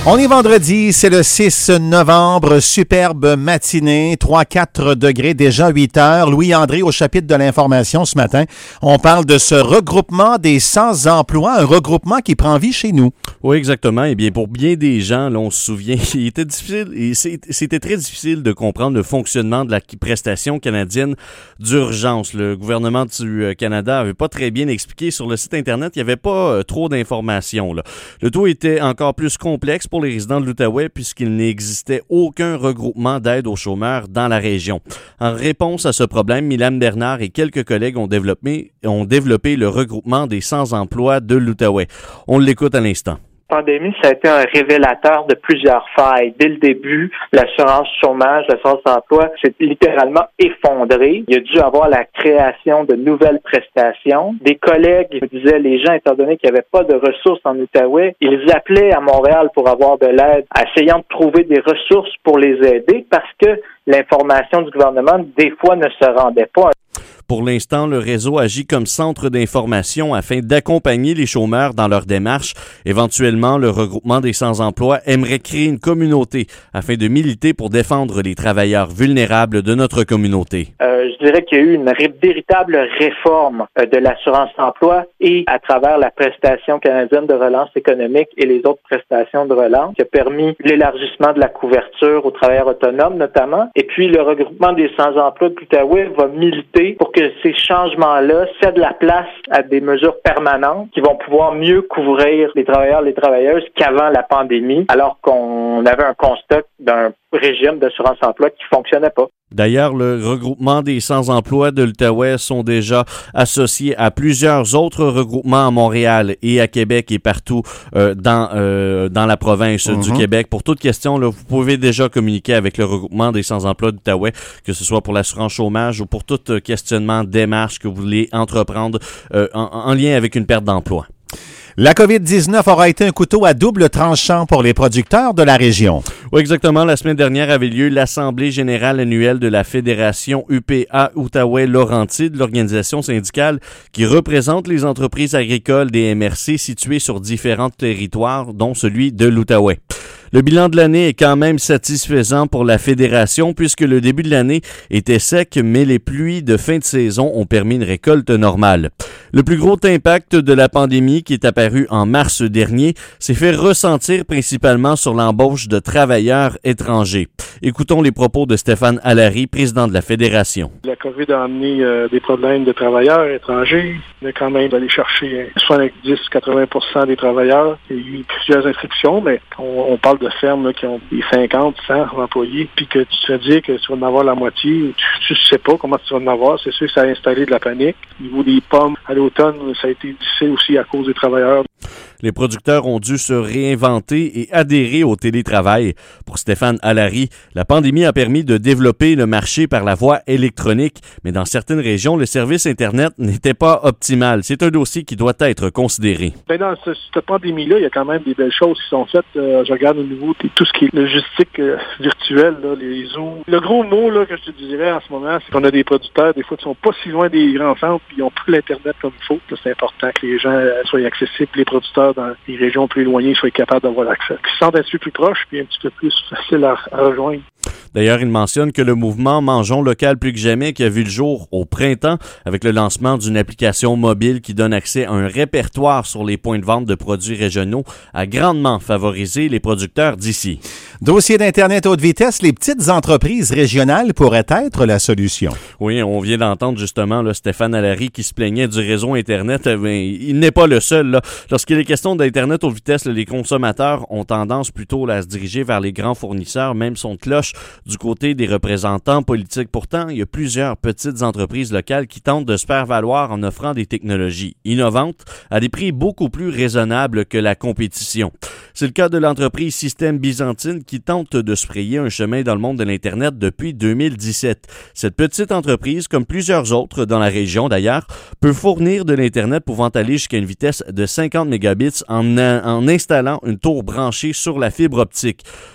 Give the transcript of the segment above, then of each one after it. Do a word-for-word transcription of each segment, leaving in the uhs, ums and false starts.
On est vendredi, c'est le six novembre, superbe matinée, trois à quatre degrés, déjà huit heures. Louis-André, au chapitre de l'information ce matin, on parle de ce regroupement des sans-emploi, un regroupement qui prend vie chez nous. Oui, exactement. Eh bien, pour bien des gens, là, on se souvient, il était difficile, et c'était très difficile de comprendre le fonctionnement de la prestation canadienne d'urgence. Le gouvernement du Canada n'avait pas très bien expliqué sur le site Internet, il n'y avait pas trop d'informations, là. Le tout était encore plus complexe pour les résidents de l'Outaouais puisqu'il n'existait aucun regroupement d'aide aux chômeurs dans la région. En réponse à ce problème, Mylène Bernard et quelques collègues ont développé, ont développé le regroupement des sans-emploi de l'Outaouais. On l'écoute à l'instant. La pandémie, ça a été un révélateur de plusieurs failles. Dès le début, l'assurance chômage, l'assurance emploi s'est littéralement effondrée. Il y a dû avoir la création de nouvelles prestations. Des collègues me disaient, les gens, étant donné qu'il n'y avait pas de ressources en Outaouais, ils appelaient à Montréal pour avoir de l'aide, essayant de trouver des ressources pour les aider parce que l'information du gouvernement, des fois, ne se rendait pas. Pour l'instant, le réseau agit comme centre d'information afin d'accompagner les chômeurs dans leur démarche. Éventuellement, le regroupement des sans-emploi aimerait créer une communauté afin de militer pour défendre les travailleurs vulnérables de notre communauté. Euh, je dirais qu'il y a eu une ré- véritable réforme euh, de l'assurance-emploi et à travers la prestation canadienne de relance économique et les autres prestations de relance qui a permis l'élargissement de la couverture aux travailleurs autonomes notamment. Et puis, le regroupement des sans-emploi de l'Outaouais va militer pour que ces changements-là cèdent la place à des mesures permanentes qui vont pouvoir mieux couvrir les travailleurs et les travailleuses qu'avant la pandémie, alors qu'on avait un constat d'un régime d'assurance-emploi qui ne fonctionnait pas. D'ailleurs, le regroupement des sans-emploi de l'Outaouais sont déjà associés à plusieurs autres regroupements à Montréal et à Québec et partout euh, dans euh, dans la province mm-hmm. du Québec. Pour toute question, là, vous pouvez déjà communiquer avec le regroupement des sans-emploi de l'Outaouais, que ce soit pour l'assurance chômage ou pour tout questionnement, démarche que vous voulez entreprendre euh, en, en lien avec une perte d'emploi. La covid dix-neuf aura été un couteau à double tranchant pour les producteurs de la région. Oui, exactement. La semaine dernière avait lieu l'Assemblée générale annuelle de la Fédération U P A Outaouais-Laurentides, l'organisation syndicale qui représente les entreprises agricoles des M R C situées sur différents territoires, dont celui de l'Outaouais. Le bilan de l'année est quand même satisfaisant pour la fédération puisque le début de l'année était sec, mais les pluies de fin de saison ont permis une récolte normale. Le plus gros impact de la pandémie qui est apparu en mars dernier s'est fait ressentir principalement sur l'embauche de travailleurs étrangers. Écoutons les propos de Stéphane Allary, président de la fédération. La COVID a amené euh, des problèmes de travailleurs étrangers. On a quand même allé chercher soixante-dix à quatre-vingts pour cent des travailleurs. Il y a eu plusieurs inscriptions, mais on, on parle de fermes là, qui ont des cinquante, cent employés, puis que tu te fais dire que tu vas en avoir la moitié, tu ne sais pas comment tu vas en avoir. C'est sûr que ça a installé de la panique. Au niveau des pommes, à l'automne, ça a été difficile aussi à cause des travailleurs. Les producteurs ont dû se réinventer et adhérer au télétravail. Pour Stéphane Allary, la pandémie a permis de développer le marché par la voie électronique, mais dans certaines régions, le service Internet n'était pas optimal. C'est un dossier qui doit être considéré. Ben dans ce, cette pandémie-là, il y a quand même des belles choses qui sont faites. Euh, je regarde au niveau de tout ce qui est logistique euh, virtuelle, là, les Zooms. Le gros mot là, que je te dirais en ce moment, c'est qu'on a des producteurs, des fois, qui sont pas si loin des grands centres, puis ils n'ont pas l'Internet comme il faut. Là, c'est important que les gens euh, soient accessibles, les producteurs dans les régions plus éloignées soient capables d'avoir l'accès. Qu'ils se sentent un petit peu plus proches puis un petit peu plus facile à, à rejoindre. D'ailleurs, il mentionne que le mouvement Mangeons local plus que jamais qui a vu le jour au printemps avec le lancement d'une application mobile qui donne accès à un répertoire sur les points de vente de produits régionaux a grandement favorisé les producteurs d'ici. Dossier d'Internet haute vitesse, les petites entreprises régionales pourraient être la solution. Oui, on vient d'entendre justement là, Stéphane Allary qui se plaignait du réseau Internet. Mais il n'est pas le seul. Là. Lorsqu'il est question d'Internet haute vitesse, là, les consommateurs ont tendance plutôt là, à se diriger vers les grands fournisseurs, même son de cloche du côté des représentants politiques. Pourtant, il y a plusieurs petites entreprises locales qui tentent de se faire valoir en offrant des technologies innovantes à des prix beaucoup plus raisonnables que la compétition. C'est le cas de l'entreprise Système Byzantine qui tente de se frayer un chemin dans le monde de l'Internet depuis deux mille dix-sept. Cette petite entreprise, comme plusieurs autres dans la région d'ailleurs, peut fournir de l'Internet pouvant aller jusqu'à une vitesse de cinquante mégabits en, en installant une tour branchée sur la fibre optique.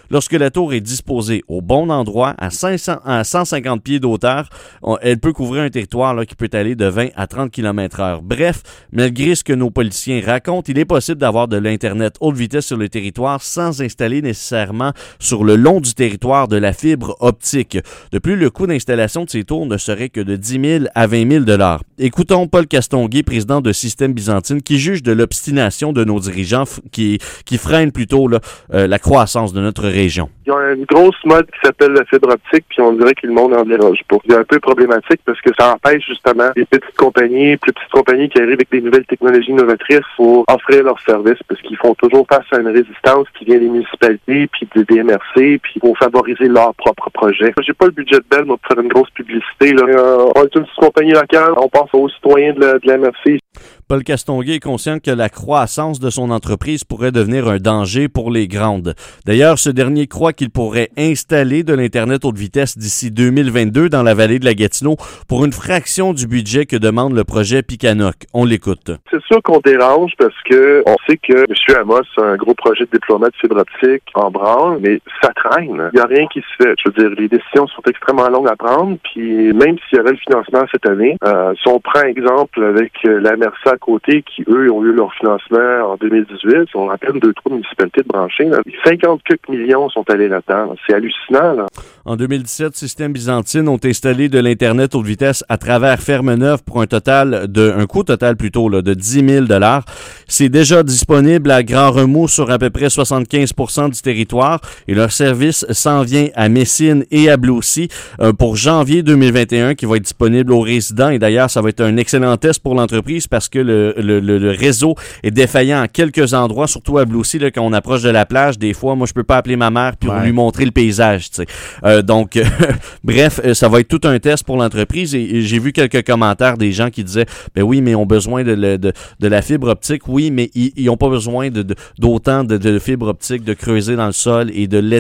Lorsque la tour est disposée au bon endroit, à, cinq cents, à cent cinquante pieds d'auteur, on, elle peut couvrir un territoire là, qui peut aller de vingt à trente kilomètres heure. Bref, malgré ce que nos policiers racontent, il est possible d'avoir de l'Internet haute vitesse sur le territoire sans installer nécessairement sur le long du territoire de la fibre optique. De plus, le coût d'installation de ces tours ne serait que de dix mille à vingt mille dollars. Écoutons Paul Castonguay, président de Système Byzantine, qui juge de l'obstination de nos dirigeants qui, qui freinent plutôt là, euh, la croissance de notre région. Il y a une grosse mode qui s'appelle la fibre optique, puis on dirait que le monde en déroge pas. C'est un peu problématique parce que ça empêche justement les petites compagnies, plus petites compagnies qui arrivent avec des nouvelles technologies novatrices pour offrir leurs services, parce qu'ils font toujours face à une résistance qui vient des municipalités, puis des D M R C, puis pour favoriser leurs propres projets. J'ai pas le budget de Bell, moi, pour faire une grosse publicité. Là. Euh, on est une petite compagnie locale, on pense aux citoyens de la, de la M R C. Paul Castonguay est conscient que la croissance de son entreprise pourrait devenir un danger pour les grandes. D'ailleurs, ce dernier croit qu'il pourrait installer de l'Internet haute vitesse d'ici deux mille vingt-deux dans la vallée de la Gatineau pour une fraction du budget que demande le projet Picanoc. On l'écoute. C'est sûr qu'on dérange parce que on sait que M. Amos a un gros projet de déploiement de fibre optique en branle, mais ça traîne. Il n'y a rien qui se fait. Je veux dire, les décisions sont extrêmement longues à prendre, puis même s'il y avait le financement cette année, euh, si on prend exemple avec la M R C à côté, qui, eux, ont eu leur financement en deux mille dix-huit, ils ont à peine deux, trois municipalités de branchées. Là. cinquante millions sont allés là-dedans. Là. C'est hallucinant. Là. En deux mille dix-sept, Système Byzantine ont installé de l'Internet haute vitesse à travers Ferme-Neuve pour un total de, un coût total plutôt, là, de dix mille dollars. C'est déjà disponible à Grand Remous sur à peu près soixante-quinze pour cent du territoire et leur service s'en vient à Messine et à Blaucy euh, pour janvier deux mille vingt et un qui va être disponible aux résidents. Et d'ailleurs, ça va être un excellent test pour l'entreprise parce que le, le, le, le réseau est défaillant à quelques endroits, surtout à Blaucy, là, quand on approche de la plage. Des fois, moi, je peux pas appeler ma mère puis ouais. lui montrer le paysage, tu sais. Euh, donc, euh, bref, ça va être tout un test pour l'entreprise et, et j'ai vu quelques commentaires des gens qui disaient, ben oui, mais ils ont besoin de, de, de, de la fibre optique, oui, mais ils, ils ont pas besoin de, de, d'autant de, de fibre optique, de creuser dans le sol et de